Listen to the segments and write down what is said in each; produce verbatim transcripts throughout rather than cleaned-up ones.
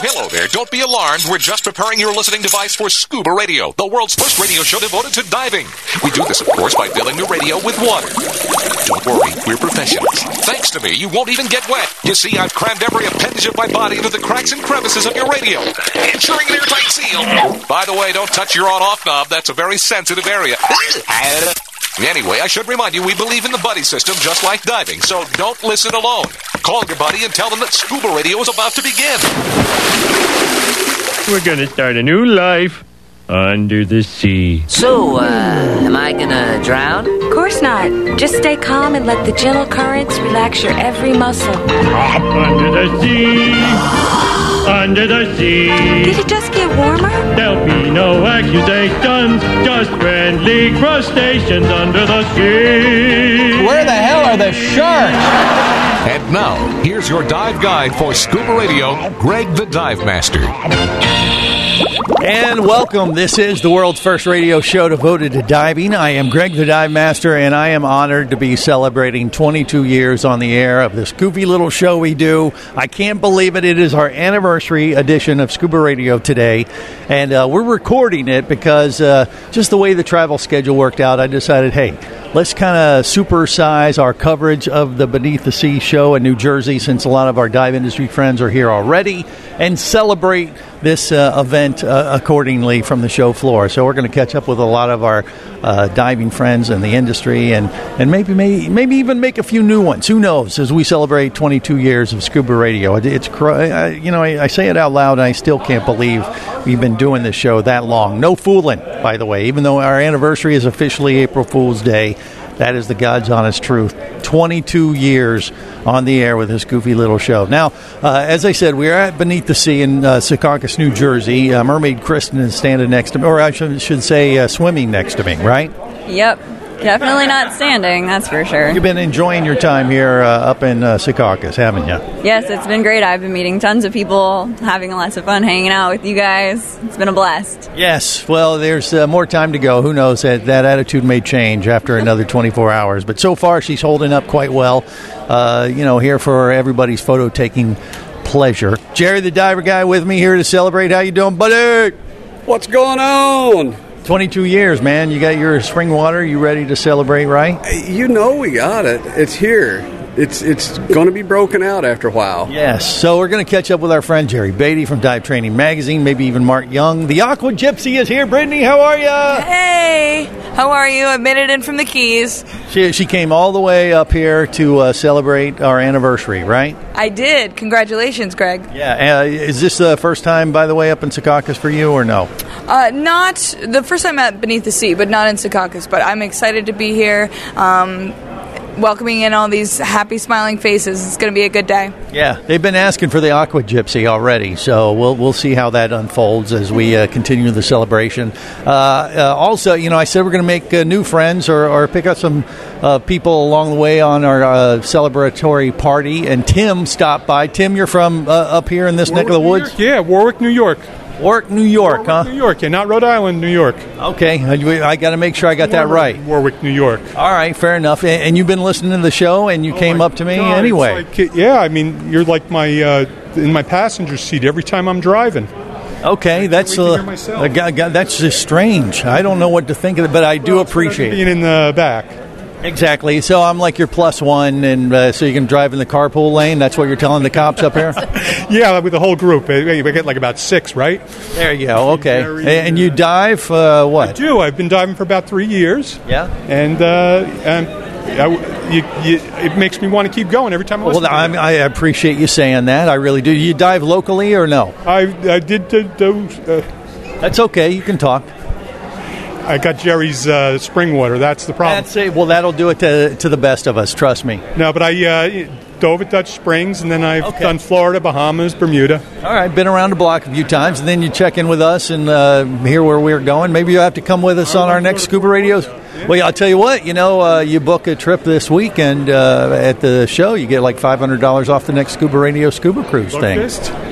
Hello there. Don't be alarmed. We're just preparing your listening device for Scuba Radio, the world's first radio show devoted to diving. We do this, of course, by filling the radio with water. Don't worry, we're professionals. Thanks to me, you won't even get wet. You see, I've crammed every appendage of my body into the cracks and crevices of your radio, ensuring an airtight seal. By the way, don't touch your on-off knob. That's a very sensitive area. Anyway, I should remind you, we believe in the buddy system just like diving, so don't listen alone. Call your buddy and tell them that Scuba Radio is about to begin. We're going to start a new life under the sea. So, uh, am I gonna drown? Of course not. Just stay calm and let the gentle currents relax your every muscle. Under the sea, under the sea. Did it just get warmer? There'll be no accusations, just friendly crustaceans under the sea. Where the hell are the sharks? And now, here's your dive guide for Scuba Radio, Greg the Dive Master. And welcome. This is the world's first radio show devoted to diving. I am Greg the Dive Master, and I am honored to be celebrating twenty-two years on the air of this goofy little show we do. I can't believe it. It is our anniversary edition of Scuba Radio today, and uh, we're recording it because uh, just the way the travel schedule worked out, I decided, hey, let's kind of supersize our coverage of the Beneath the Sea show in New Jersey, since a lot of our dive industry friends are here already, and celebrate this uh, event uh, accordingly from the show floor. So we're going to catch up with a lot of our uh, diving friends in the industry, and, and maybe, maybe maybe even make a few new ones. Who knows? As we celebrate twenty-two years of Scuba Radio, it, it's you know I, I say it out loud, and I still can't believe we've been doing this show that long. No fooling, by the way. Even though our anniversary is officially April Fool's Day, that is the God's honest truth. twenty-two years on the air with this goofy little show. Now, uh, as I said, we are at Beneath the Sea in uh, Secaucus, New Jersey. Uh, Mermaid Kristen is standing next to me, or I should, should say uh, swimming next to me, right? Yep. Definitely not standing, that's for sure. You've been enjoying your time here uh, up in uh, Secaucus, haven't you? Yes, it's been great. I've been meeting tons of people, having lots of fun hanging out with you guys. It's been a blast. Yes, well, there's uh, more time to go. Who knows? That, that attitude may change after another twenty-four hours. But so far, she's holding up quite well. Uh, you know, here for everybody's photo-taking pleasure. Jerry the Diver Guy with me here to celebrate. How you doing, buddy? What's going on? twenty-two years, man. You got your spring water. You ready to celebrate, right? You know we got it. It's here. It's it's going to be broken out after a while. Yes. So we're going to catch up with our friend Jerry Beatty from Dive Training Magazine, maybe even Mark Young. The Aqua Gypsy is here. Brittany, how are you? Hey. How are you? I made it in from the Keys. She, she came all the way up here to uh, celebrate our anniversary, right? I did. Congratulations, Greg. Yeah. Uh, is this the first time, by the way, up in Secaucus for you, or no? Uh, not the first time at Beneath the Sea, but not in Secaucus. But I'm excited to be here. Um... welcoming in all these happy, smiling faces. It's going to be a good day. Yeah, they've been asking for the Aqua Gypsy already, so we'll we'll see how that unfolds as we uh, continue the celebration. Uh, uh, also, you know, I said we're going to make uh, new friends or, or pick up some uh, people along the way on our uh, celebratory party, and Tim stopped by. Tim, you're from uh, up here in this Warwick, neck of the woods? New York, yeah, Warwick, New York. Warwick, New York, Warwick, huh? New York, yeah, not Rhode Island, New York. Okay, I, I got to make sure I got Warwick, that right. Warwick, New York. All right, fair enough. And, and you've been listening to the show, and you oh came up to me God, anyway. Like, yeah, I mean, you're like my uh, in my passenger seat every time I'm driving. Okay, that's uh, uh, that's just strange. I don't know what to think of it, but I do well, appreciate it. Being in the back. Exactly. So I'm like your plus one, and uh, so you can drive in the carpool lane. That's what you're telling the cops up here? Yeah, with the whole group. We get like about six, right? There you go. Okay. Very, and you dive uh, what? I do. I've been diving for about three years. Yeah. And uh, um, I, you, you, it makes me want to keep going every time I listen well, to I'm, I appreciate you saying that. I really do. You dive locally or no? I, I did those. Uh, That's okay. You can talk. I got Jerry's uh, spring water. That's the problem. That's it. Well, that'll do it to, to the best of us. Trust me. No, but I uh, dove at Dutch Springs, and then I've okay. done Florida, Bahamas, Bermuda. All right, been around the block a few times, and then you check in with us and uh, hear where we're going. Maybe you'll have to come with us on our next Scuba Radios. Yeah. Well, I'll tell you what. You know, uh, you book a trip this weekend uh, at the show, you get like five hundred dollars off the next Scuba Radio Scuba Cruise Buck thing. Fist?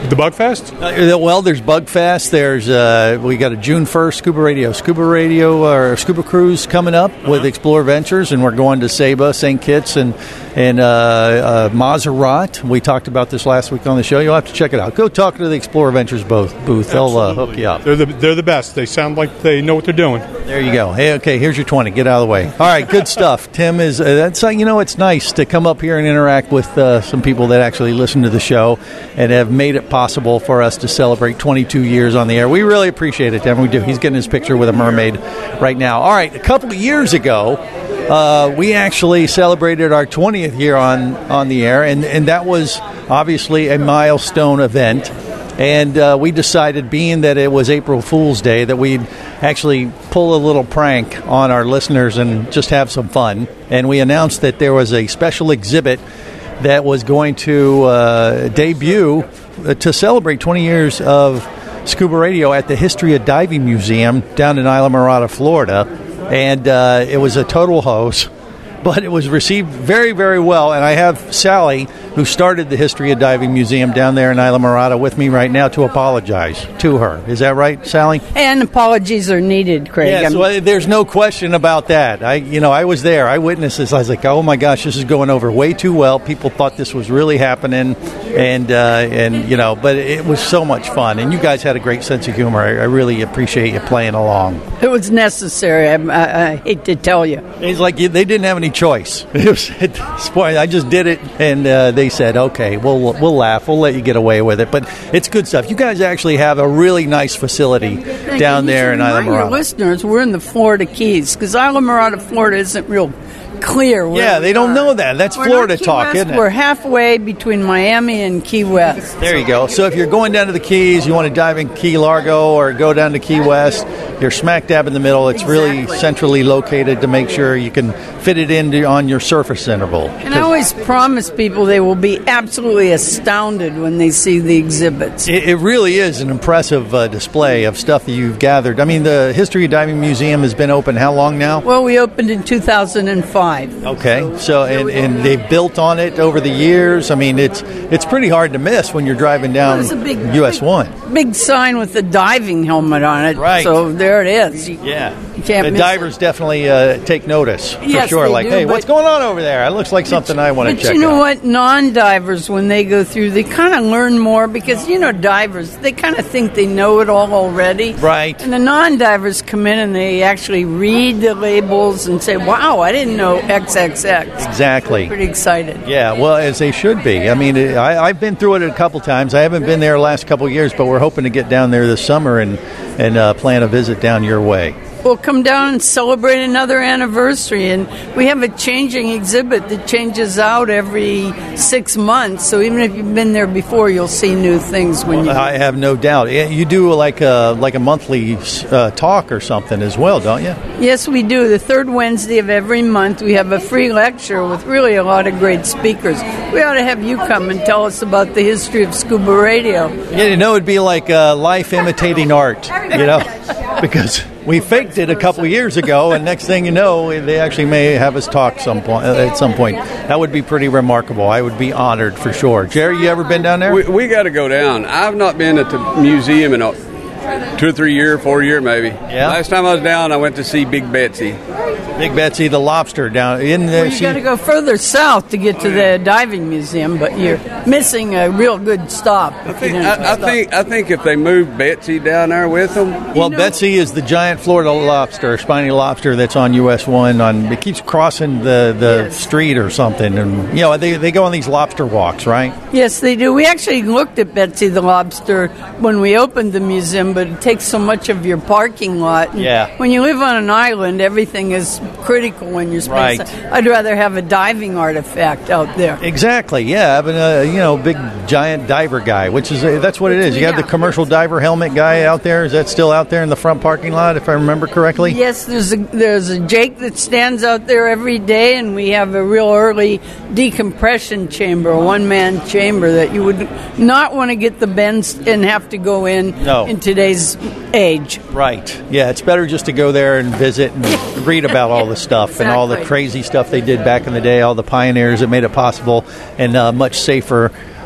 The Bug Fest? Uh, well, there's Bug Fest. There's uh, we got a June first Scuba Radio, Scuba Radio or Scuba Cruise coming up uh-huh. with Explore Ventures, and we're going to Saba, Saint Kitts, and and uh, uh, Montserrat. We talked about this last week on the show. You'll have to check it out. Go talk to the Explore Ventures booth. booth. They'll uh, hook you up. They're the they're the best. They sound like they know what they're doing. There you go. Hey, okay, here's your twenty. Get out of the way. All right, good stuff. Tim is uh, that's uh, you know it's nice to come up here and interact with uh, some people that actually listen to the show and have made it possible for us to celebrate twenty-two years on the air. We really appreciate it, Tim. We do. He's getting his picture with a mermaid right now. All right, a couple of years ago, uh, we actually celebrated our twentieth year on, on the air, and, and that was obviously a milestone event. And uh, we decided, being that it was April Fool's Day, that we'd actually pull a little prank on our listeners and just have some fun. And we announced that there was a special exhibit that was going to uh, debut to celebrate twenty years of Scuba Radio at the History of Diving Museum down in Islamorada, Florida. And uh, it was a total hoax, but it was received very, very well. And I have Sally, who started the History of Diving Museum down there in Islamorada, with me right now to apologize to her. Is that right, Sally? And apologies are needed, Craig. Yes, well, there's no question about that. I, you know, I was there. I witnessed this. I was like, oh my gosh, this is going over way too well. People thought this was really happening, and uh, and you know, but it was so much fun. And you guys had a great sense of humor. I, I really appreciate you playing along. It was necessary. I, I, I hate to tell you. It's like you, they didn't have any choice. It was at this point, I just did it, and uh, they said, okay, we'll we'll laugh. We'll let you get away with it. But it's good stuff. You guys actually have a really nice facility Thank down you. there in Remind your Islamorada. listeners, we're in the Florida Keys, because Islamorada, Florida isn't real clear. Yeah, they don't are. know that. That's We're Florida not Key talk, West. isn't it? We're halfway between Miami and Key West. There you go. So if you're going down to the Keys, you want to dive in Key Largo or go down to Key West, you're smack dab in the middle. It's Exactly. really centrally located to make sure you can fit it in on your surface interval. And I always promise people they will be absolutely astounded when they see the exhibits. It, it really is an impressive uh, display of stuff that you've gathered. I mean, the History of Diving Museum has been open how long now? Well, we opened in two thousand five. Okay. So and, and they've built on it over the years. I mean, it's it's pretty hard to miss when you're driving down Well, it's a big, U S one. Big sign with the diving helmet on it. Right. So there it is. You, Yeah. you can't The miss divers definitely uh, take notice for Yes, sure. they Like, do, hey, but- what's going on over there? It looks like something I want to But check you know out. what? Non-divers, when they go through, they kind of learn more because, you know, divers, they kind of think they know it all already. Right. And the non-divers come in and they actually read the labels and say, wow, I didn't know X X X. Exactly. Pretty excited. Yeah, well, as they should be. I mean, it, I, I've been through it a couple times. I haven't been there the last couple of years, but we're hoping to get down there this summer and, and uh, plan a visit down your way. We'll come down and celebrate another anniversary. And we have a changing exhibit that changes out every six months. So even if you've been there before, you'll see new things when you... I have no doubt. Yeah, you do like a, like a monthly uh, talk or something as well, don't you? Yes, we do. The third Wednesday of every month, we have a free lecture with really a lot of great speakers. We ought to have you come and tell us about the history of scuba radio. Yeah, you know, it'd be like uh, life imitating art, you know, because we faked it a couple years ago, and next thing you know, they actually may have us talk some point uh, at some point. That would be pretty remarkable. I would be honored for sure. Jerry, you ever been down there? We, we got to go down. I've not been at the museum in a, two or three year, four year maybe. Yeah. Last time I was down, I went to see Big Betsy. Big Betsy, the lobster down in the. Well, you got to go further south to get to the diving museum, but you're missing a real good stop. I think, I, I think I think if they moved Betsy down there with them. Well, Betsy is the giant Florida lobster, spiny lobster that's on U S one. On it keeps crossing the, the Yes. street or something, and you know they they go on these lobster walks, right? Yes, they do. We actually looked at Betsy the lobster when we opened the museum, but it takes so much of your parking lot. And Yeah. when you live on an island, everything is critical when you're Right. I'd rather have a diving artifact out there. Exactly. Yeah, having a you know big giant diver guy, which is that's what it is. You have the Yeah. commercial diver helmet guy out there. Is that still out there in the front parking lot, if I remember correctly? Yes, there's a there's a Jake that stands out there every day, and we have a real early decompression chamber, a one-man chamber that you would not want to get the bends and have to go in No. in today's age. Right. Yeah, it's better just to go there and visit and read about all the stuff and all the Exactly. crazy stuff they did back in the day, all the pioneers that made it possible and uh, much safer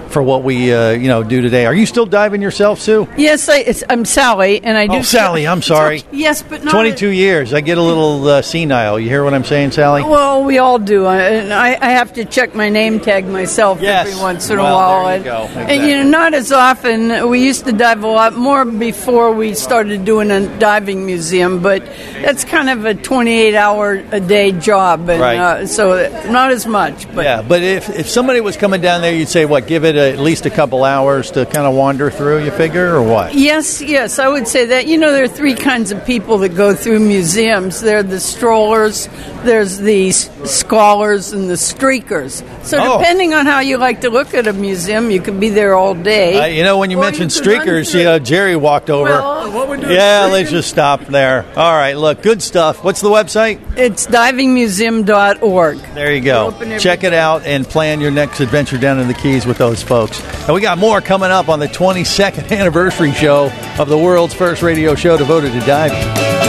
for what we uh, you know do today. Are you still diving yourself, Sue? Yes, I, it's, I'm Sally, and I do. Oh, Sally, I'm sorry. Yes, but not twenty-two years. I get a little uh, senile. You hear what I'm saying, Sally? Well, we all do. I, and I, I have to check my name tag myself Yes. every once in Well, a while. there you go. And, and, you know, not as often. We used to dive a lot more before we started doing a diving museum, but that's kind of a twenty-eight hour a day job, and Right. uh, so not as much. But Yeah, but if, if somebody was coming down there, you'd say, what, give it a, at least a couple hours to kind of wander through, you figure, or what? Yes, yes, I would say that. You know, there are three kinds of people that go through museums. There are the strollers, there's the s- scholars, and the streakers. So Oh. depending on how you like to look at a museum, you can be there all day. Uh, you know, when you Or mentioned you could run streakers, through you know, it. Jerry walked over. Well, what we do yeah, let's just stop there. All right, look, good stuff. What's the website? It's diving museum dot org. There you go. Open every Check it out and plan your next adventure down in the Keys with those folks. And we got more coming up on the twenty-second anniversary show of the world's first radio show devoted to diving.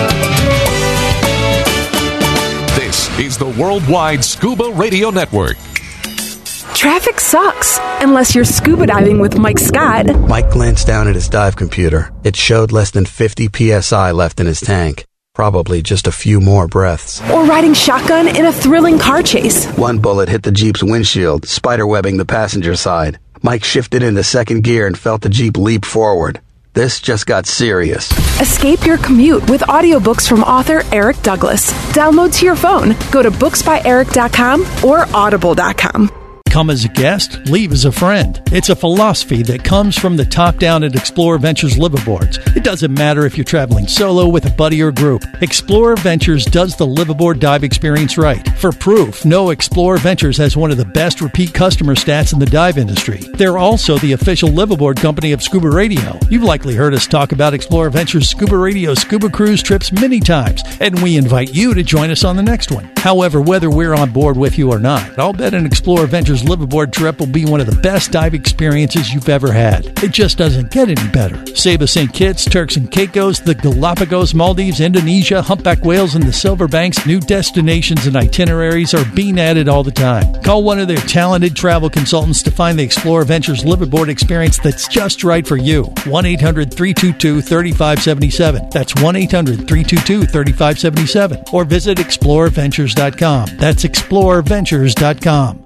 This is the Worldwide Scuba Radio Network. Traffic sucks, unless you're scuba diving with Mike Scott. Mike glanced down at his dive computer. It showed less than fifty P S I left in his tank. Probably just a few more breaths. Or riding shotgun in a thrilling car chase. One bullet hit the Jeep's windshield, spiderwebbing the passenger side. Mike shifted into second gear and felt the Jeep leap forward. This just got serious. Escape your commute with audiobooks from author Eric Douglas. Download to your phone. Go to books by eric dot com or audible dot com. Come as a guest, leave as a friend. It's a philosophy that comes from the top down at Explorer Ventures liveaboards. It doesn't matter if you're traveling solo, with a buddy, or group. Explorer Ventures does the liveaboard dive experience right. For proof, know Explorer Ventures has one of the best repeat customer stats in the dive industry. They're also the official liveaboard company of Scuba Radio. You've likely heard us talk about Explorer Ventures Scuba Radio scuba cruise trips many times, and we invite you to join us on the next one. However, whether we're on board with you or not, I'll bet an Explorer Ventures liveaboard trip will be one of the best dive experiences you've ever had. It just doesn't get any better. Saba Saint Kitts, Turks and Caicos, the Galapagos, Maldives, Indonesia, humpback whales, and the Silver Banks, new destinations and itineraries are being added all the time. Call one of their talented travel consultants to find the Explorer Ventures liveaboard experience that's just right for you. one eight hundred three two two three five seven seven. That's one eight hundred three two two three five seven seven. Or visit explorer ventures dot com. That's explorer ventures dot com.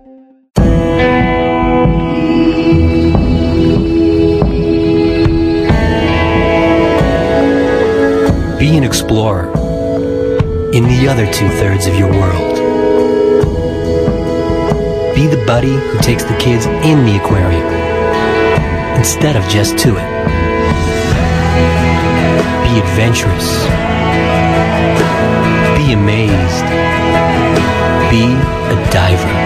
Be an explorer in the other two-thirds of your world. Be the buddy who takes the kids in the aquarium instead of just to it. Be adventurous. Be amazed. Be a diver.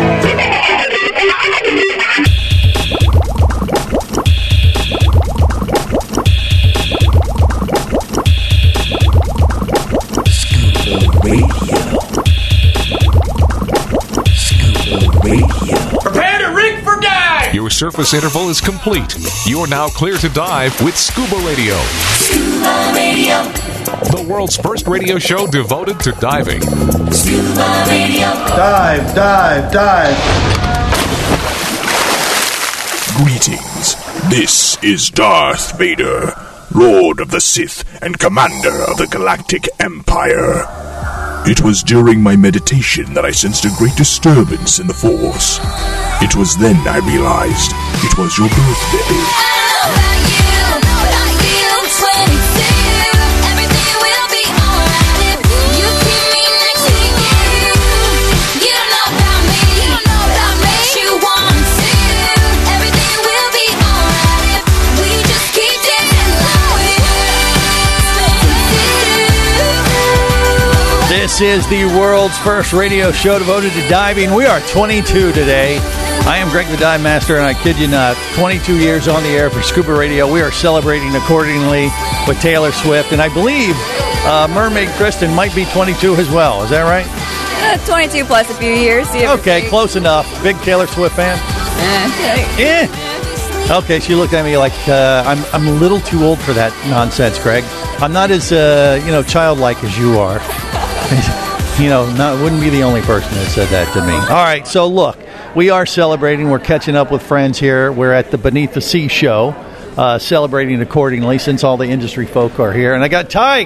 Your surface interval is complete. You're now clear to dive with Scuba Radio. Scuba Radio. The world's first radio show devoted to diving. Scuba Radio. Dive, dive, dive. Greetings. This is Darth Vader, Lord of the Sith and Commander of the Galactic Empire. It was during my meditation that I sensed a great disturbance in the Force. It was then I realized it was your birthday. This is the world's first radio show devoted to diving. We are twenty-two today. I am Greg the Dive Master, and I kid you not, twenty-two years on the air for Scuba Radio. We are celebrating accordingly with Taylor Swift, and I believe uh, Mermaid Kristen might be twenty-two as well. Is that right? Uh, twenty-two plus a few years. Okay, close enough. Big Taylor Swift fan? Eh. Eh. Okay, she looked at me like uh, I'm I'm a little too old for that nonsense, Greg. I'm not as uh, you know childlike as you are. You know, not, wouldn't be the only person that said that to me. All right, so look, we are celebrating. We're catching up with friends here. We're at the Beneath the Sea show, uh, celebrating accordingly since all the industry folk are here. And I got Tig,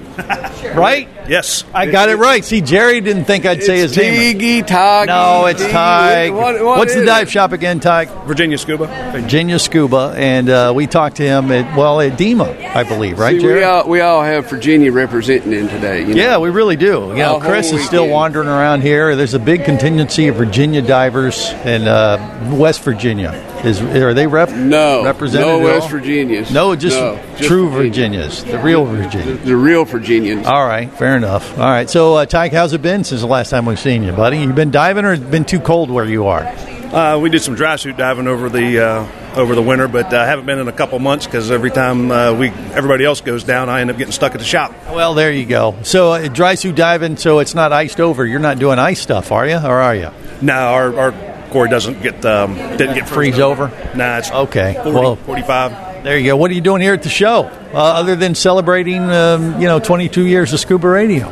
right? Yes. I got it right. See, Jerry didn't think I'd say his name. Tiggy, Tig. No, it's Tig. What, what What's the is dive it? shop again, Tig? Virginia Scuba. Virginia Scuba. And uh, we talked to him at, well, at D E M A, I believe, right, See, Jerry? we all, we all have Virginia representing him today. You know? Yeah, we really do. You know, All Chris whole is still weekend. wandering around here. There's a big contingency of Virginia divers in uh, West Virginia. Is are they rep- No, represented? no at West all? Virginians. No, just, No, just true Virginia. Virginians, the real Virginians. The, the real Virginians. All right, fair enough. All right, so uh, Tyke, how's it been since the last time we've seen you, buddy? You been diving, or it's been too cold where you are? Uh, we did some dry suit diving over the uh, over the winter, but I uh, haven't been in a couple months because every time uh, we everybody else goes down, I end up getting stuck at the shop. Well, there you go. So uh, dry suit diving, so it's not iced over. You're not doing ice stuff, are you, or are you? No, our, our core doesn't get um, didn't get Freeze over? Nah, it's okay. forty, Well, forty-five. There you go. What are you doing here at the show, uh, other than celebrating, um, you know, twenty-two years of Scuba Radio?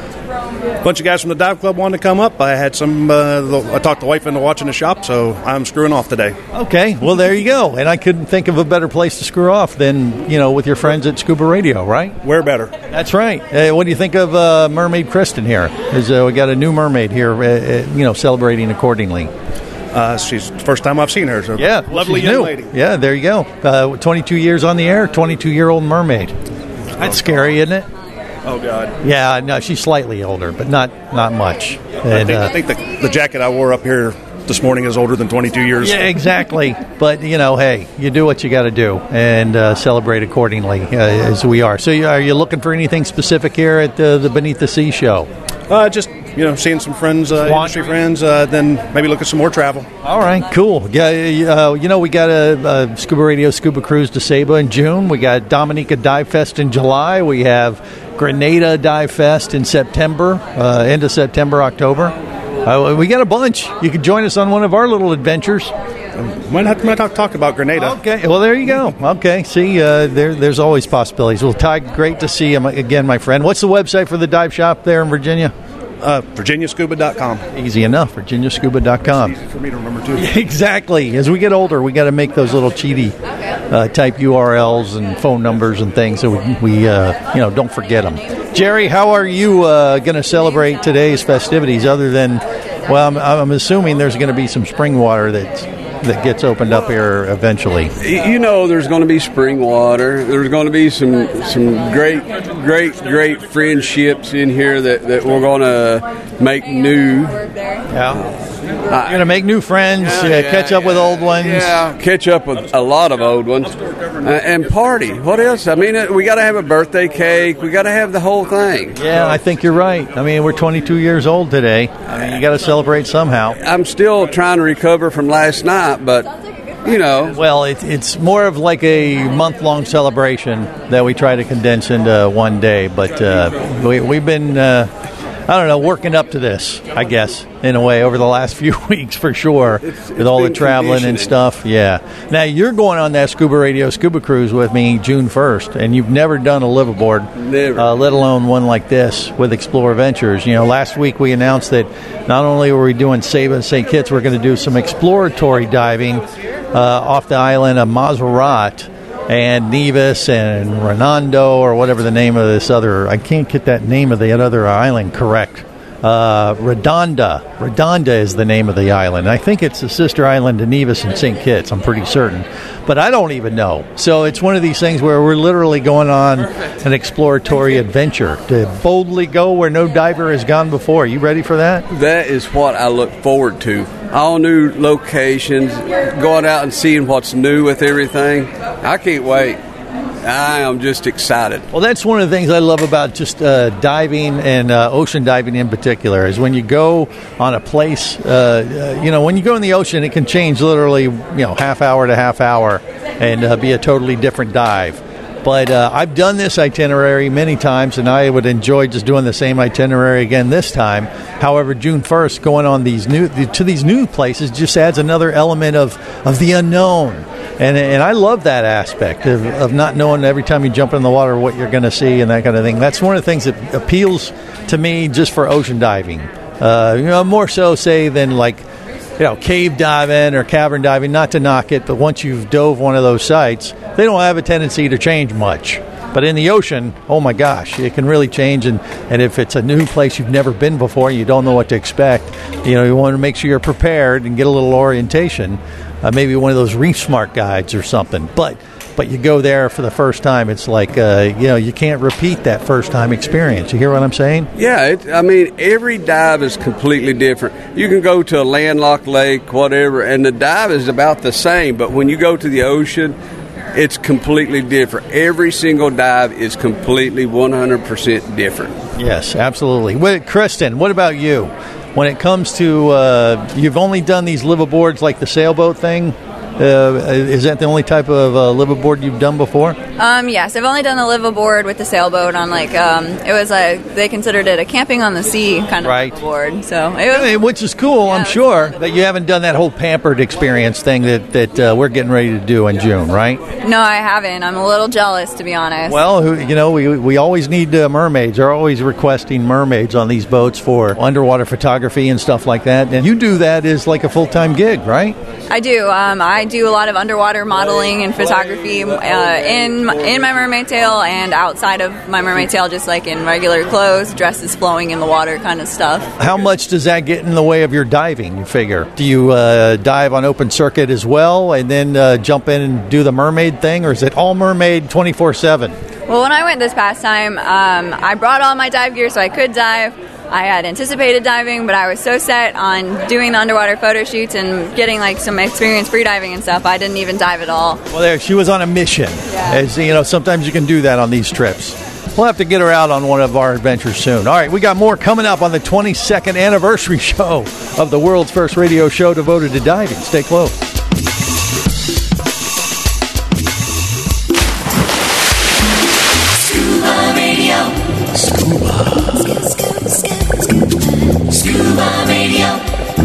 A bunch of guys from the dive club wanted to come up. I had some. Uh, the, I talked the wife into watching the shop, so I'm screwing off today. Okay, well, there you go. And I couldn't think of a better place to screw off than, you know, with your friends at Scuba Radio, right? Where better? That's right. Uh, what do you think of uh, Mermaid Kristen here? Is, uh, we got a new mermaid here, uh, uh, you know, celebrating accordingly. Uh, she's the first time I've seen her. So yeah, lovely she's young new. lady. Yeah, there you go. Uh, twenty-two years on the air, twenty-two-year-old mermaid. That's scary, isn't it? Oh God. Yeah, no, she's slightly older, but not not much. I And, think, uh, I think the, the jacket I wore up here this morning is older than twenty-two years. Yeah, exactly. But, you know, hey, you do what you got to do and uh, celebrate accordingly, uh, as we are. So you, are you looking for anything specific here at the, the Beneath the Sea show? Uh, just, you know, seeing some friends, uh, industry friends, uh, then maybe look at some more travel. All right, cool. Yeah, uh, you know, we got a, a Scuba Radio Scuba Cruise to Saba in June. We got Dominica Dive Fest in July. We have Grenada Dive Fest in September, uh, end of September, October. Uh, we got a bunch. You can join us on one of our little adventures. Might have to talk, talk about Grenada. Okay, well, there you go. Okay, see, uh, there, there's always possibilities. Well, Ty, great to see you again, my friend. What's the website for the dive shop there in Virginia? Uh, Virginia Scuba dot com. Easy enough, Virginia Scuba dot com. Easy for me to remember, too. Exactly. As we get older, we got to make those little cheaty uh, type U R Ls and phone numbers and things so we, we uh, you know, don't forget them. Jerry, how are you uh, going to celebrate today's festivities other than, well, I'm, I'm assuming there's going to be some spring water that's that gets opened up here eventually. You know, there's going to be spring water. There's going to be some some great, great, great friendships in here that, that we're going to make new. Yeah. You're going to make new friends, Yeah, uh, yeah, catch up with old ones. Yeah, catch up with a lot of old ones. Uh, and party. What else? I mean, uh, we got to have a birthday cake. We got to have the whole thing. Yeah, I think you're right. I mean, we're twenty-two years old today. I mean, you got to celebrate somehow. I'm still trying to recover from last night, but, you know. Well, it, it's more of like a month-long celebration that we try to condense into one day. But uh, we, we've been, uh, I don't know, working up to this, I guess, in a way, over the last few weeks for sure, It's- with it's all the been traveling and conditioning. stuff. Yeah. Now, you're going on that Scuba Radio Scuba Cruise with me June first, and you've never done a liveaboard, Never. uh, let alone one like this with Explore Ventures. You know, last week we announced that not only were we doing Saba and Saint Kitts, we're going to do some exploratory diving uh, off the island of Montserrat and Nevis and Renando, or whatever the name of this other, I can't get that name of the other island correct. Uh, Redonda. Redonda is the name of the island. I think it's the sister island to Nevis and Saint Kitts, I'm pretty certain. But I don't even know. So it's one of these things where we're literally going on an exploratory adventure to boldly go where no diver has gone before. You ready for that? That is what I look forward to. All new locations, going out and seeing what's new with everything. I can't wait. I am just excited. Well, that's one of the things I love about just uh, diving and uh, ocean diving in particular is when you go on a place, uh, uh, you know, when you go in the ocean, it can change literally, you know, half hour to half hour and uh, be a totally different dive. But uh, I've done this itinerary many times, and I would enjoy just doing the same itinerary again this time. However, June first, going on these new to these new places just adds another element of, of the unknown. And and I love that aspect of, of not knowing every time you jump in the water what you're going to see and that kind of thing. That's one of the things that appeals to me just for ocean diving. Uh, you know, more so, say, than like you know, cave diving or cavern diving, not to knock it, but once you've dove one of those sites, they don't have a tendency to change much. But in the ocean, oh my gosh, it can really change. And, and if it's a new place you've never been before, you don't know what to expect, you know, you want to make sure you're prepared and get a little orientation. Uh, maybe one of those Reef Smart guides or something. But but you go there for the first time, it's like, uh, you know, you can't repeat that first-time experience. You hear what I'm saying? Yeah, it, I mean, every dive is completely different. You can go to a landlocked lake, whatever, and the dive is about the same. But when you go to the ocean, it's completely different. Every single dive is completely one hundred percent different. Yes, absolutely. Well, Kristen, what about you? When it comes to, uh, you've only done these liveaboards like the sailboat thing. Uh, is that the only type of uh, liveaboard you've done before? Um, yes, I've only done the liveaboard with the sailboat on like um, it was a they considered it a camping on the sea kind of right. liveaboard. So it was, I mean, which is cool, yeah, I'm sure, that you haven't done that whole pampered experience thing that that uh, we're getting ready to do in June, right? No, I haven't. I'm a little jealous, to be honest. Well, who, you know, we we always need uh, mermaids. They're always requesting mermaids on these boats for underwater photography and stuff like that. And you do that as like a full time gig, right? I do. Um, I do a lot of underwater modeling and photography uh, in in my mermaid tail and outside of my mermaid tail, just like in regular clothes, dresses flowing in the water kind of stuff. How much does that get in the way of your diving, you figure? Do you uh, dive on open circuit as well and then uh, jump in and do the mermaid thing, or is it all mermaid twenty-four seven? Well, when I went this past time, um, I brought all my dive gear so I could dive. I had anticipated diving, but I was so set on doing the underwater photo shoots and getting like some experience free diving and stuff, I didn't even dive at all. Well, there she was on a mission. Yeah. As you know, sometimes you can do that on these trips. We'll have to get her out on one of our adventures soon. All right, we got more coming up on the twenty-second anniversary show of the world's first radio show devoted to diving. Stay close. Scuba Radio. Scuba. Scuba Radio.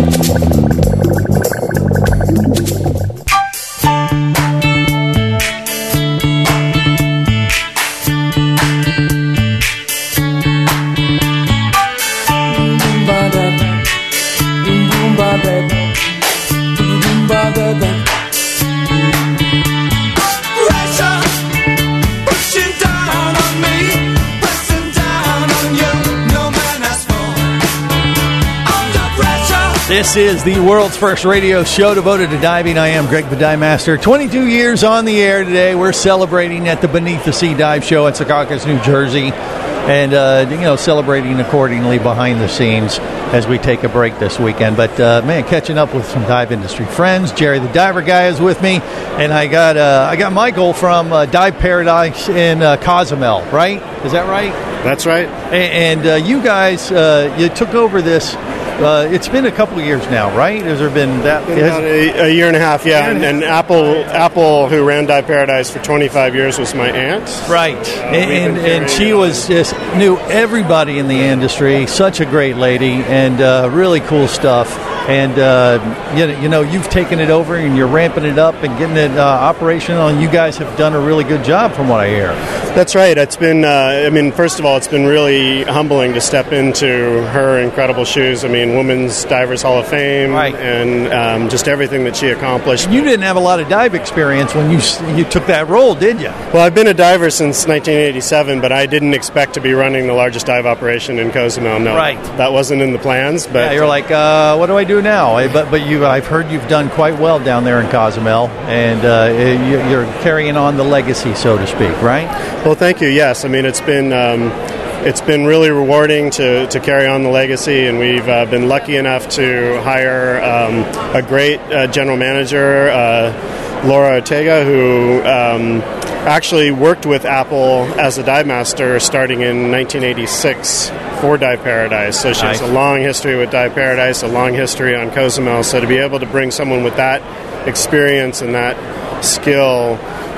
This is the world's first radio show devoted to diving. I am Greg the Dive Master. twenty-two years on the air today. We're celebrating at the Beneath the Sea Dive Show in Secaucus, New Jersey. And, uh, you know, celebrating accordingly behind the scenes as we take a break this weekend. But, uh, man, catching up with some dive industry friends. Jerry the Diver Guy is with me. And I got uh, I got Michael from uh, Dive Paradise in uh, Cozumel, right? Is that right? That's right. And, and uh, you guys, uh, you took over this. Uh, it's been a couple of years now, right? Has there been that? Been about a, a year and a half, yeah. And, and Apple, Apple, who ran Dive Paradise for twenty-five years, was my aunt. Right, uh, and, and, and she was just knew everybody in the industry. Such a great lady, and uh, really cool stuff. And uh, you, you know, you've taken it over, and you're ramping it up and getting it uh, operational. And you guys have done a really good job, from what I hear. That's right. It's been, uh, I mean, first of all, it's been really humbling to step into her incredible shoes. I mean, Women's Divers Hall of Fame, right. and um, just everything that she accomplished. You didn't have a lot of dive experience when you you took that role, did you? Well, I've been a diver since nineteen eighty-seven, but I didn't expect to be running the largest dive operation in Cozumel. No, right. That wasn't in the plans. But yeah, you're like, uh, what do I do now? But but you, I've heard you've done quite well down there in Cozumel, and uh, you're carrying on the legacy, so to speak, right? Well, thank you. Yes, I mean it's been. Um, It's been really rewarding to, to carry on the legacy, and we've uh, been lucky enough to hire um, a great uh, general manager, uh, Laura Ortega, who um, actually worked with Apple as a dive master starting in nineteen eighty-six for Dive Paradise. So she nice. has a long history with Dive Paradise, a long history on Cozumel. So to be able to bring someone with that experience and that skill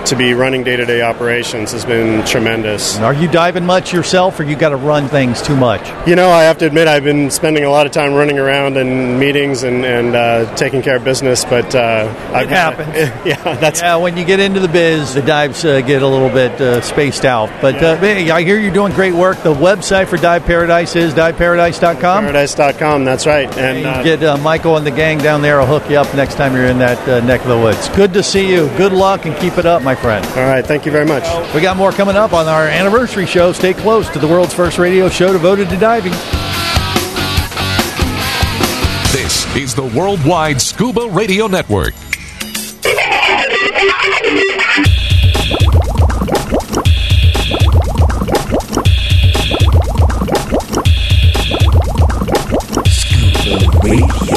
to be running day-to-day operations has been tremendous. Are you diving much yourself, or you got to run things too much? You know, I have to admit I've been spending a lot of time running around in meetings and, and uh, taking care of business, but uh, it happens. Yeah, that's yeah. When you get into the biz, the dives uh, get a little bit uh, spaced out. But uh, hey, I hear you're doing great work. The website for Dive Paradise is dive paradise dot com. paradise dot com, that's right. And you uh, get uh, Michael and the gang down there will hook you up next time you're in that uh, neck of the woods. Good to see you. Good luck and keep it up, my friend. All right, thank you very much. We got more coming up on our anniversary show. Stay close to the world's first radio show devoted to diving. This is the Worldwide Scuba Radio Network. Scuba Radio.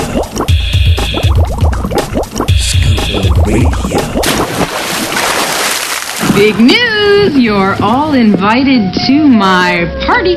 Scuba Radio. Big news! You're all invited to my party.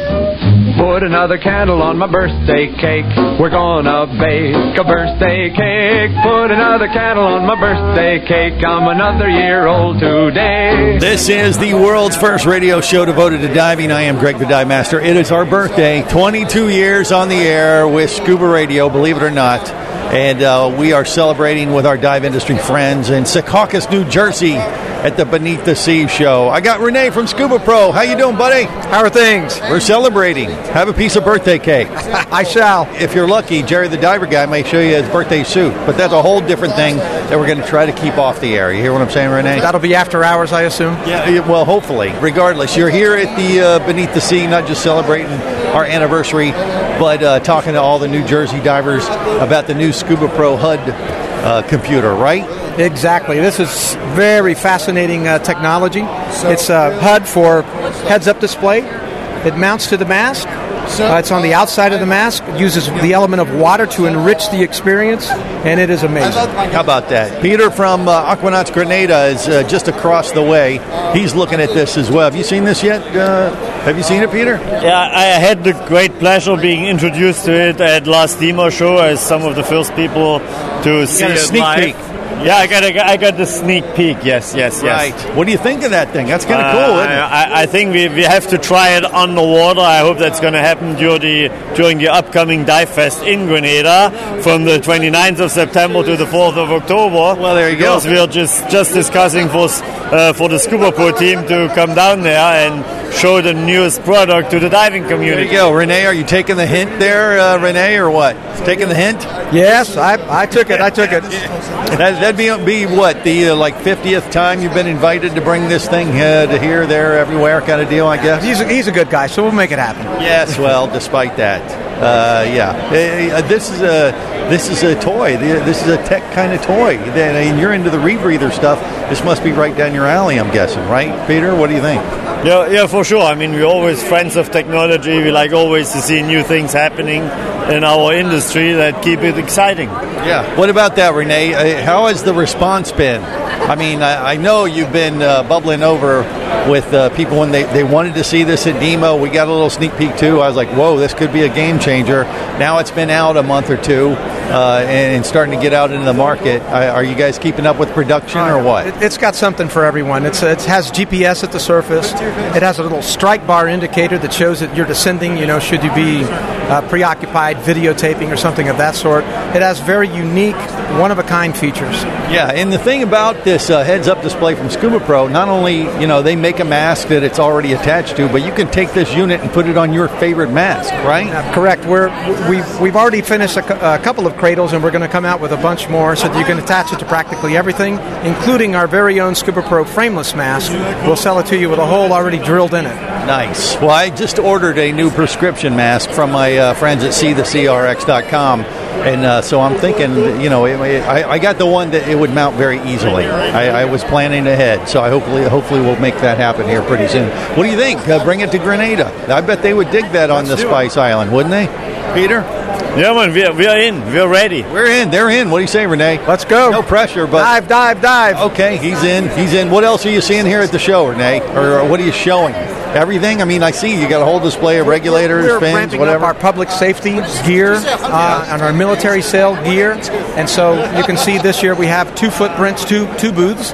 Put another candle on my birthday cake. We're gonna bake a birthday cake. Put another candle on my birthday cake. I'm another year old today. This is the world's first radio show devoted to diving. I am Greg the Dive Master. It is our birthday. twenty-two years on the air with Scuba Radio, believe it or not. And uh, we are celebrating with our dive industry friends in Secaucus, New Jersey at the Beneath the Sea show. I got Renee from Scuba Pro. How you doing, buddy? How are things? We're celebrating. Have a piece of birthday cake. I shall. If you're lucky, Jerry the Diver Guy may show you his birthday suit, but that's a whole different thing that we're going to try to keep off the air. You hear what I'm saying, Renee? That'll be after hours, I assume? Yeah, well, hopefully. Regardless, you're here at the uh, Beneath the Sea, not just celebrating our anniversary, but uh, talking to all the New Jersey divers about the new Scuba Pro H U D uh, computer, right? Exactly. This is very fascinating uh, technology. It's a H U D for heads-up display. It mounts to the mast. Uh, it's on the outside of the mask. It uses the element of water to enrich the experience, and it is amazing. How about that? Peter from uh, Aquanauts Grenada is uh, just across the way. He's looking at this as well. Have you seen this yet? Uh, have you seen it, Peter? Yeah, I had the great pleasure being introduced to it at last demo show as some of the first people to see got a it sneak live. peek. Yeah, I got a, I got the sneak peek. Yes, yes, yes. Right. What do you think of that thing? That's kind of Uh, cool, isn't it? I, I think we, we have to try it on the water. I hope that's going to happen during the during the upcoming Dive Fest in Grenada from the twenty-ninth of September to the fourth of October. Well, there you go. Because we're just just discussing for s- uh, for the Scuba Pro team to come down there and show the newest product to the diving There community. you go. Renee, are you taking the hint there, uh, Renee, or what? Taking the hint? Yes, I, I took it. I took it. That, that'd be, be what, the uh, like fiftieth time you've been invited to bring this thing uh, to here, there, everywhere kind of deal, I guess? He's a, he's a good guy, so we'll make it happen. Yes, well, despite that, uh, yeah, uh, this is a this is a toy. This is a tech kind of toy. Then I mean, you're into the rebreather stuff. This must be right down your alley, I'm guessing, right, Peter? What do you think? Yeah, yeah, for sure. I mean, we're always friends of technology. We like always to see new things happening in our industry that keep it exciting. Yeah. What about that, Renee? Uh, How has the response been? I mean, I, I know you've been uh, bubbling over with uh, people when they, they wanted to see this at demo. We got a little sneak peek, too. I was like, whoa, this could be a game changer. Now it's been out a month or two uh, and, and starting to get out into the market. Uh, are you guys keeping up with production or what? It, it's got something for everyone. It's, it has G P S at the surface. It has a little strike bar indicator that shows that you're descending, you know, should you be uh, preoccupied videotaping or something of that sort. It has very unique, one-of-a-kind features. Yeah, and the thing about this uh, heads-up display from Scuba Pro, not only, you know, they make a mask that it's already attached to, but you can take this unit and put it on your favorite mask, right? Uh, correct. We're, we've, we've already finished a, cu- a couple of cradles, and we're going to come out with a bunch more so that you can attach it to practically everything, including our very own Scuba Pro frameless mask. We'll sell it to you with a hole already drilled in it. Nice. Well, I just ordered a new prescription mask from my uh, friends at see the c r x dot com, and uh, so I'm thinking, you know, it, it, I, I got the one that it would mount very easily. I, I was planning ahead, so I hopefully hopefully we'll make that happen here pretty soon. What do you think? Uh, bring it to Grenada. I bet they would dig that on the Spice Island, wouldn't they, Peter? Yeah, man, we're, we're in. We're ready. We're in. They're in. What do you say, Renee? Let's go. No pressure, but... Dive, dive, dive. Okay, he's in. He's in. What else are you seeing here at the show, Renee? Or, or what are you showing? Everything? I mean, I see you got a whole display of regulators, We're fins, ramping whatever. up our public safety gear uh, and our military sale gear. And so you can see this year we have two footprints, two two booths.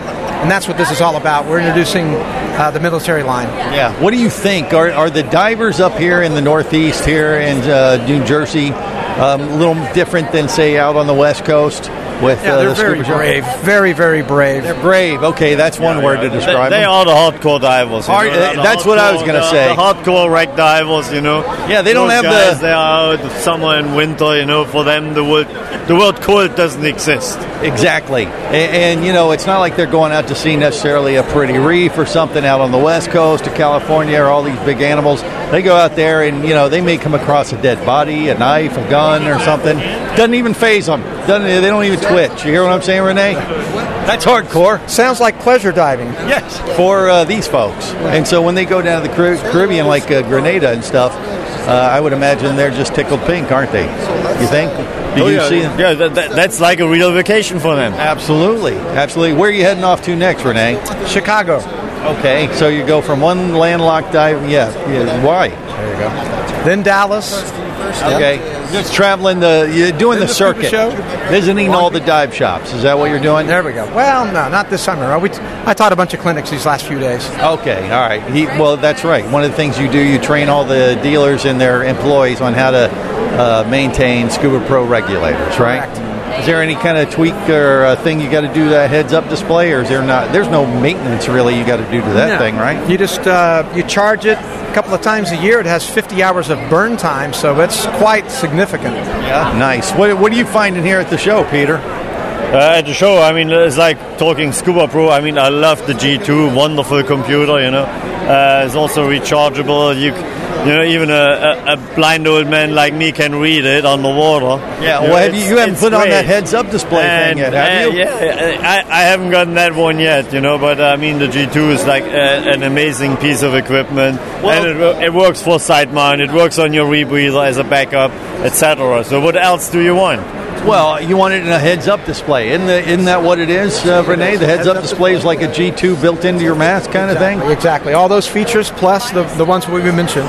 And that's what this is all about. We're introducing uh, the military line. Yeah. What do you think? Are, are the divers up here in the Northeast, here in uh, New Jersey, um, a little different than, say, out on the West Coast? With, yeah, uh, they're the very scuba brave. shop? Very, very brave. They're brave. Okay, that's one Yeah, word yeah. to describe They, they them. are the hardcore divers. you Are- know, uh, the that's what I was hardcore- gonna the- say. The hardcore wreck divers, you know. Yeah, they don't Those have the- guys, They are out summer and winter, you know. For them, the world, the word cold doesn't exist. Exactly. And, and, you know, it's not like they're going out to see necessarily a pretty reef or something out on the West Coast of California or all these big animals. They go out there and, you know, they may come across a dead body, a knife, a gun or something. Doesn't even faze them. Doesn't, they don't even twitch. You hear what I'm saying, Renee? That's hardcore. Sounds like pleasure diving. Yes. For uh, these folks. And so when they go down to the Car- Caribbean, like uh, Grenada and stuff, uh, I would imagine they're just tickled pink, aren't they? You think? Did Oh, you yeah, see them? yeah that, that, that's like a real vacation for them. Absolutely. Absolutely. Where are you heading off to next, Renee? Chicago. Okay, so you go from one landlocked dive. Yeah, yeah. Why? There you go. Then Dallas. Okay, just traveling the, you're doing the, Then the scuba circuit, show. visiting all the dive shops. Is that what you're doing? There we go. Well, no, not this summer. We, I taught a bunch of clinics these last few days. Okay, all right. He, well, that's right. One of the things you do, you train all the dealers and their employees on how to uh, maintain Scuba Pro regulators, right? Correct. Is there any kind of tweak or uh, thing you got to do to that heads-up display, or is there not? There's no maintenance really you got to do to that No. thing, right? You just uh, you charge it a couple of times a year. It has fifty hours of burn time, so it's quite significant. Yeah, nice. What What are you finding here at the show, Peter? Uh, at the show, I mean, it's like talking Scuba Pro. I mean, I love the G two, wonderful computer, you know. Uh, it's also rechargeable. You, you know, even a, a, a blind old man like me can read it on the water. Yeah, You know, well, have you, it's- you haven't it's put on great. that heads-up display And, thing yet, have uh, you? Yeah, I, I haven't gotten that one yet, you know, but uh, I mean, the G two is like a, an amazing piece of equipment. and it, wo- it works for side mount, it works on your rebreather as a backup, et cetera. So what else do you want? Well, you want it in a heads-up display. Isn't, the, isn't that what it is, uh, Renee? The heads-up display is like a G two built into your mask kind of thing? Exactly. All those features plus the, the ones we mentioned.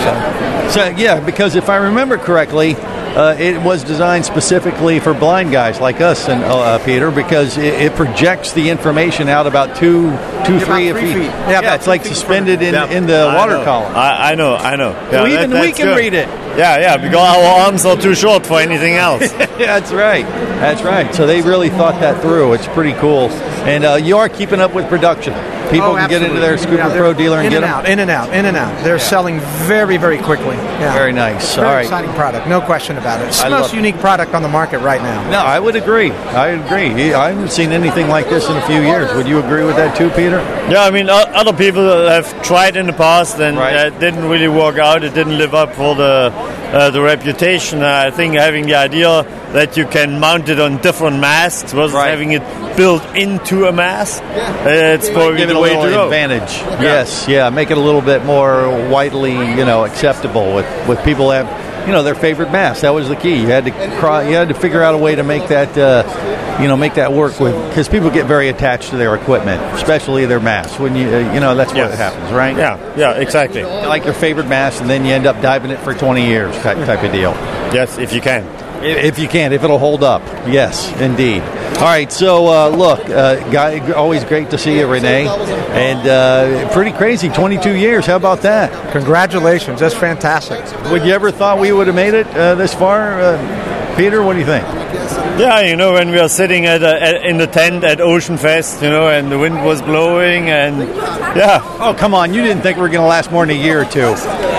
So. So, yeah, because if I remember correctly, uh, it was designed specifically for blind guys like us, and uh, Peter, because it, it projects the information out about two, two, About three, three feet. feet. Yeah, Yeah, it's like suspended in, Yeah, in the I water know. column. I, I know, I know. So even we that's can good. read it. Yeah, yeah, because our arms are too short for anything else. That's right. That's right. So they really thought that through. It's pretty cool. And uh, you are keeping up with production. People Oh, can get into absolutely. their Scuba Yeah, they're Pro dealer and in get and them. out, in and out, in and out. They're selling very, very quickly. Yeah. Very nice. Very All right. exciting product, no question about it. It's I the most love it. unique product on the market right now. No, I would agree. I agree. I haven't seen anything like this in a few years. Would you agree with that too, Peter? Yeah, I mean, o- other people have tried in the past and uh, it didn't really work out. It didn't live up for the uh, the reputation. Uh, I think having the idea that you can mount it on different masks versus having it built into a mask, uh, it's probably Give it the a way little to go. advantage. Yes, yeah. Make it a little bit more widely, you know, acceptable with, with people that have, you know, their favorite mask. That was the key. You had to cry, you had to figure out a way to make that, uh, you know, make that work with, because people get very attached to their equipment, especially their masks. When you, uh, you know, that's Yes. what happens, right? Yeah, yeah, exactly. You like your favorite mask, and then you end up diving it for twenty years, type, type of deal. Yes, if you can. If you can, if it'll hold up. Yes, indeed. All right, so uh, look, uh, guy, always great to see you, Renee. And uh, pretty crazy, twenty-two years. How about that? Congratulations. That's fantastic. Would you ever thought we would have made it uh, this far? Uh, Peter, what do you think? Yeah, you know, when we were sitting at, a, at in the tent at Ocean Fest, you know, and the wind was blowing, and yeah. Oh, come on. You didn't think we were going to last more than a year or two.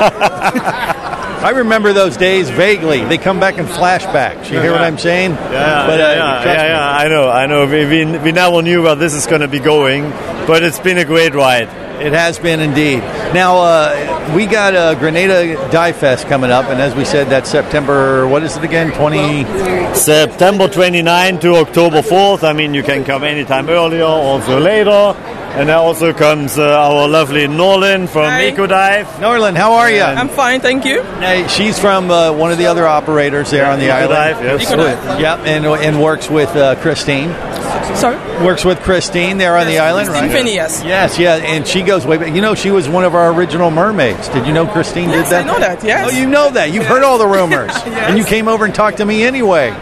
I remember those days vaguely. They come back in flashbacks. You hear what I'm saying? Yeah, But, yeah, uh, yeah, trust yeah, me. yeah, I know, I know. We, we, we never knew where this is going to be going, but it's been a great ride. It has been indeed. Now, uh, we got uh, Grenada Dive Fest coming up, and as we said, that's September, what is it again, twenty? September twenty-ninth to October fourth. I mean, you can come anytime earlier, also later. And there also comes uh, our lovely Norlin from EcoDive. Norlin, how are you? I'm fine, thank you. Hey, she's from uh, one of the other operators there on the EcoDive, island. yes. EcoDive. Yep, and, and works with uh, Christine. Sorry? Works with Christine there on the island, Christine right? Finney, yes. Yes, yeah, and she goes way back. You know, she was one of our original mermaids. Did you know Christine Yes, did that? I know that, yes. Oh, you know that. You've heard all the rumors. Yes. And you came over and talked to me anyway.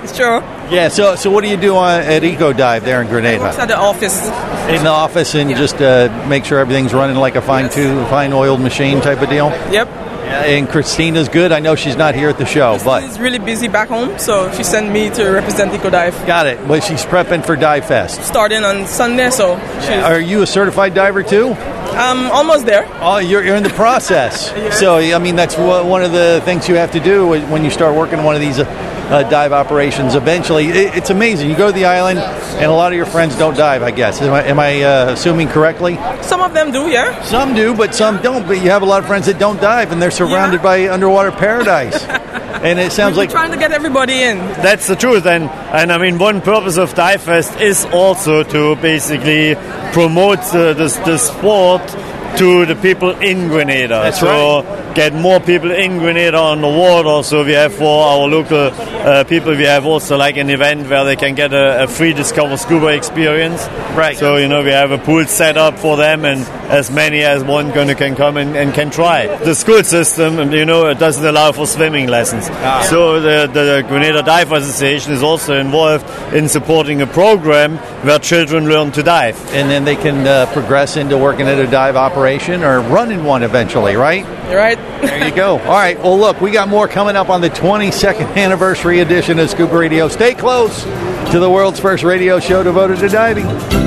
It's true. Yeah, so so what do you do on, at Eco Dive there in Grenada? It's at the office. In the office and yeah. just uh, make sure everything's running like a fine yes. tune, fine oiled machine type of deal? Yep. Yeah, and Christina's good. I know she's not here at the show, but she's really busy back home, so she sent me to represent Eco Dive. Got it. Well, she's prepping for Dive Fest. Starting on Sunday, so she's... Are you a certified diver too? I'm almost there. Oh, you're, you're in the process. yeah. So, I mean, that's one of the things you have to do when you start working one of these uh, uh, dive operations. Eventually, it, it's amazing. You go to the island, and a lot of your friends don't dive, I guess. Am I, am I uh, assuming correctly? Some of them do, yeah. Some do, but some don't. But you have a lot of friends that don't dive, and they're surrounded yeah. by underwater paradise. And it sounds We're like trying to get everybody in. That's the truth, and and I mean one purpose of Dive Fest is also to basically promote uh, this the sport to the people in Grenada. That's so right. Get more people in Grenada on the water. So we have for our local uh, people, we have also like an event where they can get a, a free Discover Scuba experience. Right. So you know we have a pool set up for them, and as many as one gonna can come and, and can try. The school system, you know, it doesn't allow for swimming lessons. Ah. So the, the Grenada Dive Association is also involved in supporting a program where children learn to dive. And then they can uh, progress into working at a dive operation or running one eventually, right? You're right. There you go. All right. Well, look, we got more coming up on the twenty-second anniversary edition of Scuba Radio. Stay close to the world's first radio show devoted to diving.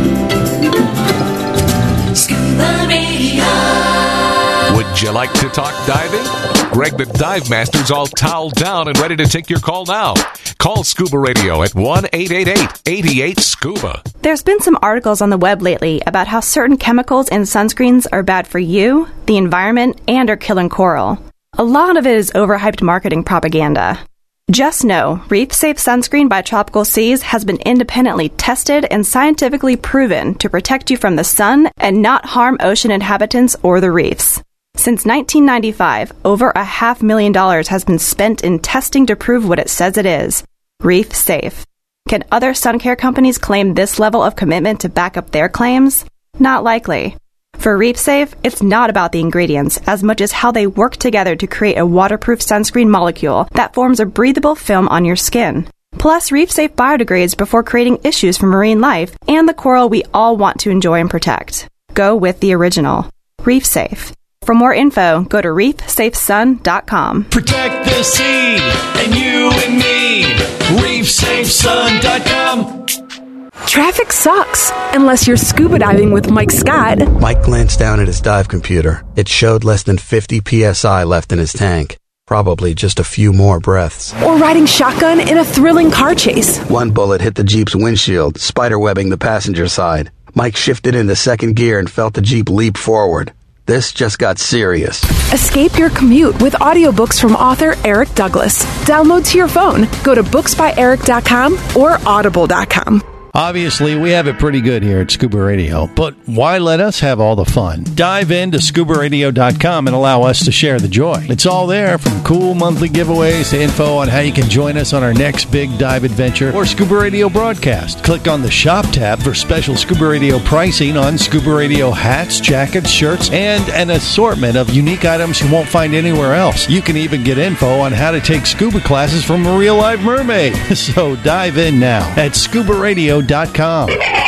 Scuba Radio. Would you like to talk diving? Greg the Dive Master's all toweled down and ready to take your call now. Call Scuba Radio at one eight eight eight, eight eight, SCUBA. There's been some articles on the web lately about how certain chemicals in sunscreens are bad for you, the environment, and are killing coral. A lot of it is overhyped marketing propaganda. Just know, Reef Safe Sunscreen by Tropical Seas has been independently tested and scientifically proven to protect you from the sun and not harm ocean inhabitants or the reefs. Since nineteen ninety-five, over a half million dollars has been spent in testing to prove what it says it is. Reef Safe. Can other sun care companies claim this level of commitment to back up their claims? Not likely. For Reef Safe, it's not about the ingredients as much as how they work together to create a waterproof sunscreen molecule that forms a breathable film on your skin. Plus, Reef Safe biodegrades before creating issues for marine life and the coral we all want to enjoy and protect. Go with the original. Reef Safe. For more info, go to reef safe sun dot com. Protect the sea and you and me. reef safe sun dot com. Traffic sucks, unless you're scuba diving with Mike Scott. Mike glanced down at his dive computer. It showed less than fifty P S I left in his tank. Probably just a few more breaths. Or riding shotgun in a thrilling car chase. One bullet hit the Jeep's windshield, spiderwebbing the passenger side. Mike shifted into second gear and felt the Jeep leap forward. This just got serious. Escape your commute with audiobooks from author Eric Douglas. Download to your phone. Go to books by eric dot com or audible dot com. Obviously, we have it pretty good here at Scuba Radio, but why let us have all the fun? Dive into scuba radio dot com and allow us to share the joy. It's all there, from cool monthly giveaways to info on how you can join us on our next big dive adventure or Scuba Radio broadcast. Click on the Shop tab for special Scuba Radio pricing on Scuba Radio hats, jackets, shirts, and an assortment of unique items you won't find anywhere else. You can even get info on how to take scuba classes from a real live mermaid. So dive in now at scuba radio dot com.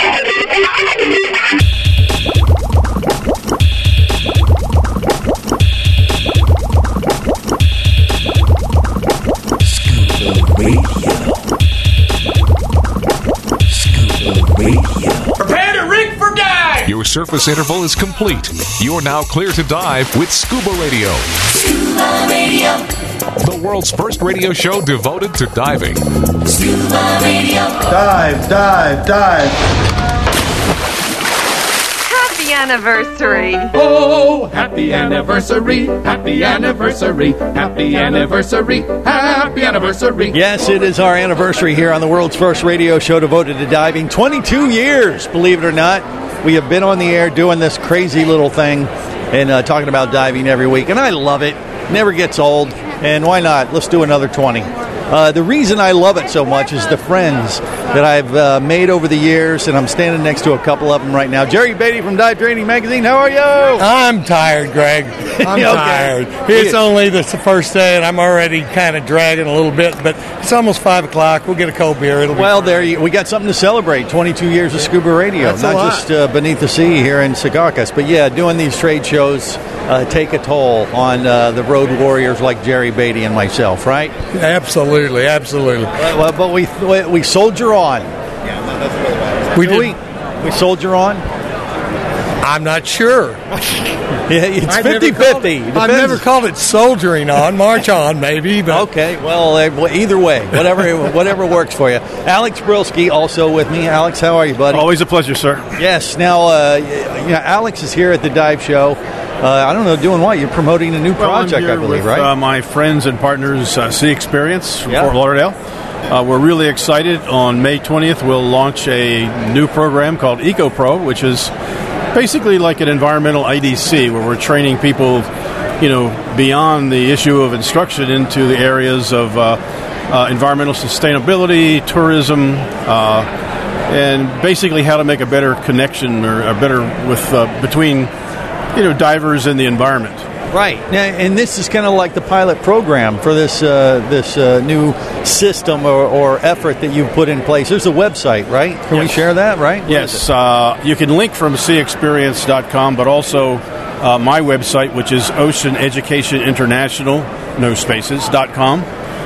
Scuba Radio. Scuba Radio. Prepare to rig for dive! Your surface interval is complete. You are now clear to dive with Scuba Radio. Scuba Radio. The world's first radio show devoted to diving. Scuba Radio. Dive, dive, dive. Happy anniversary. Oh, happy anniversary, happy anniversary, happy anniversary, happy anniversary. Yes, it is our anniversary here on the world's first radio show devoted to diving. twenty-two years, believe it or not. We have been on the air doing this crazy little thing and uh, talking about diving every week, and I love it. Never gets old, and why not? Let's do another twenty. Uh, the reason I love it so much is the friends that I've uh, made over the years, and I'm standing next to a couple of them right now. Jerry Beatty from Dive Training Magazine. How are you? I'm tired, Greg. I'm Okay. tired. It's only the first day, and I'm already kind of dragging a little bit, but it's almost five o'clock. We'll get a cold beer. It'll be Well, there you, we got something to celebrate. twenty-two years of scuba radio, That's a not lot. just uh, beneath the sea here in Secaucus. But yeah, doing these trade shows uh, take a toll on uh, the road warriors like Jerry Beatty and myself, right? Absolutely, absolutely. Uh, well, but we we, we soldier on. We Do did. we? We soldier on. I'm not sure. Yeah, it's I've never fifty-fifty. called it- Depends. I've never called it soldiering on, march on, maybe. But Okay, well, uh, well, either way, whatever whatever works for you. Alex Brilski also with me. Alex, how are you, buddy? Always a pleasure, sir. Yes. Now, uh, you know, Alex is here at the dive show. Uh, I don't know, doing what? You're promoting a new Well, I'm project, here I believe, with, right? Uh, my friends and partners, uh, Sea Experience from Yeah. Fort Lauderdale. Uh, we're really excited. On May twentieth, we'll launch a new program called EcoPro, which is basically like an environmental I D C, where we're training people, you know, beyond the issue of instruction into the areas of uh, uh, environmental sustainability, tourism, uh, and basically how to make a better connection or a better with uh, between, you know, divers and the environment. Right. Now, and this is kind of like the pilot program for this uh, this uh, new system or, or effort that you've put in place. There's a website, right? Can we share that, right? What is Yes, uh, you can link from sea experience dot com, but also uh, my website, which is Ocean Education International, no spaces, dot com.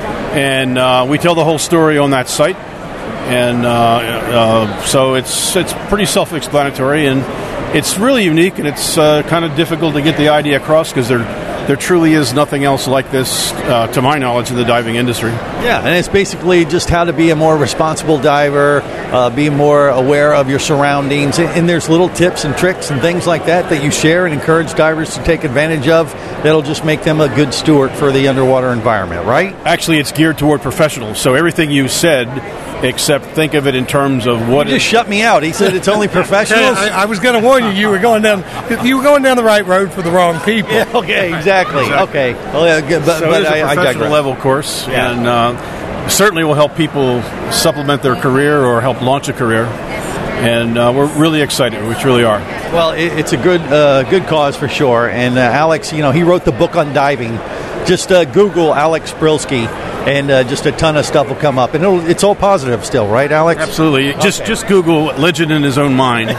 And uh, we tell the whole story on that site. And uh, uh, so it's it's pretty self-explanatory, and it's really unique, and it's uh, kind of difficult to get the idea across because there there truly is nothing else like this, uh, to my knowledge, in the diving industry. Yeah, and it's basically just how to be a more responsible diver, uh, be more aware of your surroundings, and, and there's little tips and tricks and things like that that you share and encourage divers to take advantage of that'll just make them a good steward for the underwater environment, right? Actually, it's geared toward professionals, so everything you said, except think of it in terms of what... You just shut me out. He said it's only professionals. I, I was going to warn you. You were going down. You were going down the right road for the wrong people. Yeah, okay, exactly. Okay. Well, yeah, good, but, so but it is a I, I professional digress. level course, Yeah. and uh, certainly will help people supplement their career or help launch a career. And uh, we're really excited. We truly are. Well, it, it's a good uh, good cause for sure. And uh, Alex, you know, he wrote the book on diving. Just uh, Google Alex Brilski, and uh, just a ton of stuff will come up. And it'll, it's all positive still, right, Alex? Absolutely. Just Okay. just Google Legend in His Own Mind.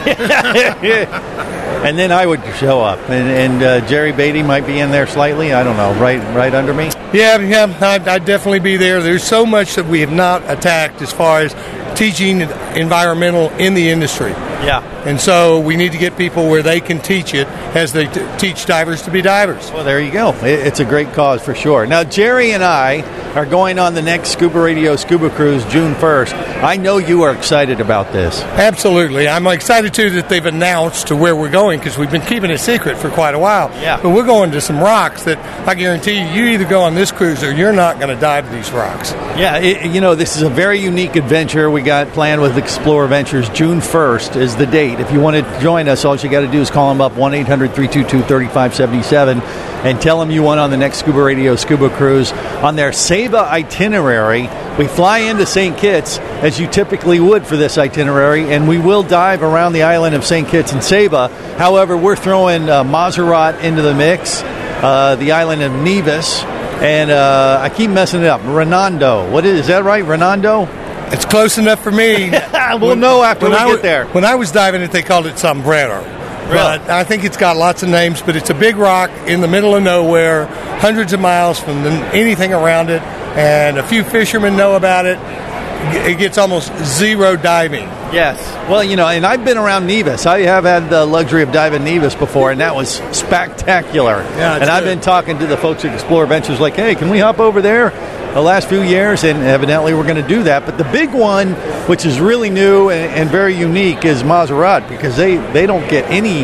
And then I would show up, and, and uh, Jerry Beatty might be in there slightly. I don't know, right, right under me. Yeah, yeah, I'd, I'd definitely be there. There's so much that we have not attacked as far as teaching environmental in the industry. Yeah. And so we need to get people where they can teach it as they t- teach divers to be divers. Well, there you go. It, it's a great cause for sure. Now, Jerry and I are going on the next Scuba Radio Scuba Cruise June first. I know you are excited about this. Absolutely. I'm excited, too, that they've announced to where we're going because we've been keeping it secret for quite a while. Yeah. But we're going to some rocks that I guarantee you, you either go on this cruise or you're not going to dive these rocks. Yeah, it, you know, this is a very unique adventure we got planned with Explore Ventures. June first is the date. If you want to join us, all you got to do is call them up, one eight hundred three two two three five seven seven, and tell them you want on the next Scuba Radio Scuba Cruise. On their Saba itinerary, we fly into Saint Kitts, as you typically would for this itinerary, and we will dive around the island of Saint Kitts and Saba. However, we're throwing uh, Montserrat into the mix, uh, the island of Nevis, and uh, I keep messing it up. Redondo. What is, is that right? Redondo? It's close enough for me. We'll know after we I get w- there. When I was diving it, they called it sombrero. But I think it's got lots of names, but it's a big rock in the middle of nowhere, hundreds of miles from the, anything around it, and a few fishermen know about it. It gets almost zero diving. Yes. Well, you know, and I've been around Nevis. I have had the luxury of diving Nevis before, and that was spectacular. Yeah, it's and I've good. been talking to the folks at Explore Ventures like, hey, can we hop over there? The last few years, and evidently we're going to do that. But the big one, which is really new and, and very unique, is Montserrat, because they, they don't get any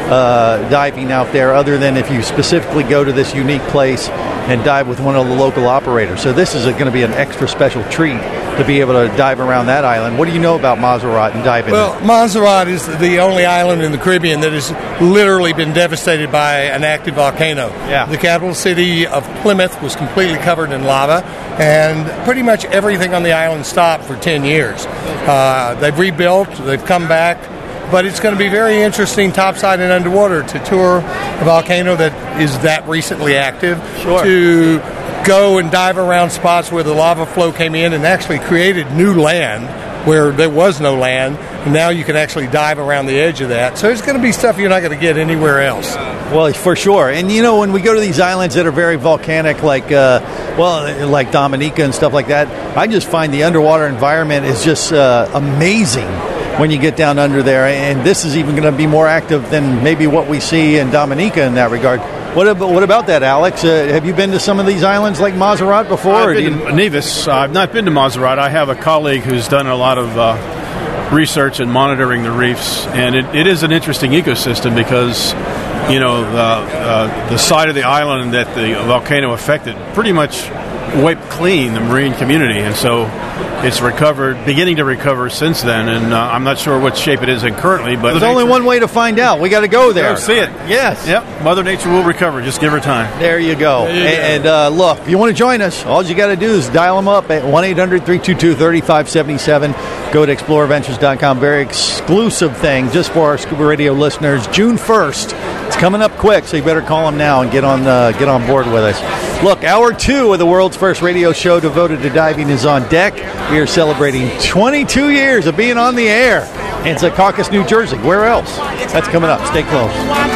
uh, diving out there, other than if you specifically go to this unique place and dive with one of the local operators. So this is going to be an extra special treat to be able to dive around that island. What do you know about Montserrat and diving? Well, Montserrat is the only island in the Caribbean that has literally been devastated by an active volcano. Yeah. The capital city of Plymouth was completely covered in lava, and pretty much everything on the island stopped for ten years. Uh, they've rebuilt, they've come back, but it's going to be very interesting topside and underwater to tour a volcano that is that recently active, Sure. to go and dive around spots where the lava flow came in and actually created new land where there was no land, and now you can actually dive around the edge of that. So it's going to be stuff you're not going to get anywhere else. Well, for sure. And, you know, when we go to these islands that are very volcanic, like, uh, well, like Dominica and stuff like that, I just find the underwater environment is just uh, amazing when you get down under there. And this is even going to be more active than maybe what we see in Dominica in that regard. What about, what about that, Alex? Uh, have you been to some of these islands like Montserrat before? I've or been do you... to Nevis. Uh, I've not been to Montserrat. I have a colleague who's done a lot of uh, research and monitoring the reefs, and it, it is an interesting ecosystem because, you know, the, uh, the side of the island that the volcano affected pretty much wiped clean the marine community, and so it's recovered, beginning to recover since then, and uh, I'm not sure what shape it is in currently, but There's only one way to find out. We got to go there. Go see it. Yes. Yep. Mother Nature will recover. Just give her time. There you go. There you and and uh, look, if you want to join us, all you got to do is dial them up at one eight hundred three two two three five seven seven. Go to explorer ventures dot com. Very exclusive thing just for our Scuba Radio listeners. June first. It's coming up quick, so you better call them now and get on uh, get on board with us. Look, hour two of the world's first radio show devoted to diving is on deck. We are celebrating twenty-two years of being on the air. And it's at Secaucus, New Jersey. Where else? That's coming up. Stay close.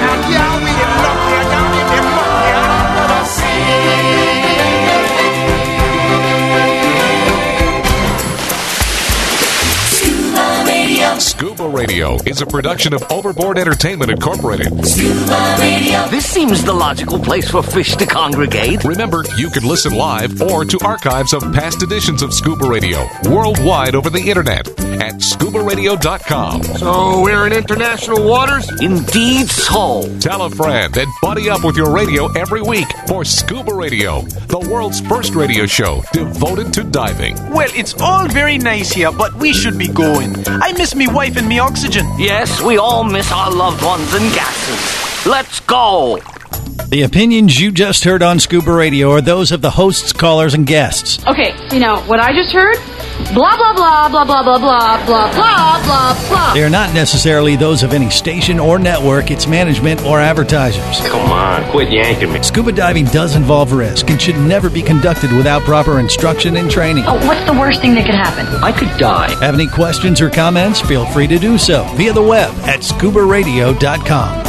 Scuba Radio is a production of Overboard Entertainment Incorporated. Scuba Radio. This seems the logical place for fish to congregate. Remember, you can listen live or to archives of past editions of Scuba Radio worldwide over the internet at scuba radio dot com. So we're in international waters? Indeed so. Tell a friend and buddy up with your radio every week for Scuba Radio, the world's first radio show devoted to diving. Well, it's all very nice here, but we should be going. I miss me wife and me oxygen. Yes, we all miss our loved ones and gases. Let's go. The opinions you just heard on Scuba Radio are those of the hosts, callers, and guests. Okay, you know, what I just heard? Blah, blah, blah, blah, blah, blah, blah, blah, blah, blah, blah. They are not necessarily those of any station or network, its management, or advertisers. Come on, quit yanking me. Scuba diving does involve risk and should never be conducted without proper instruction and training. Oh, what's the worst thing that could happen? I could die. Have any questions or comments? Feel free to do so via the web at scuba radio dot com.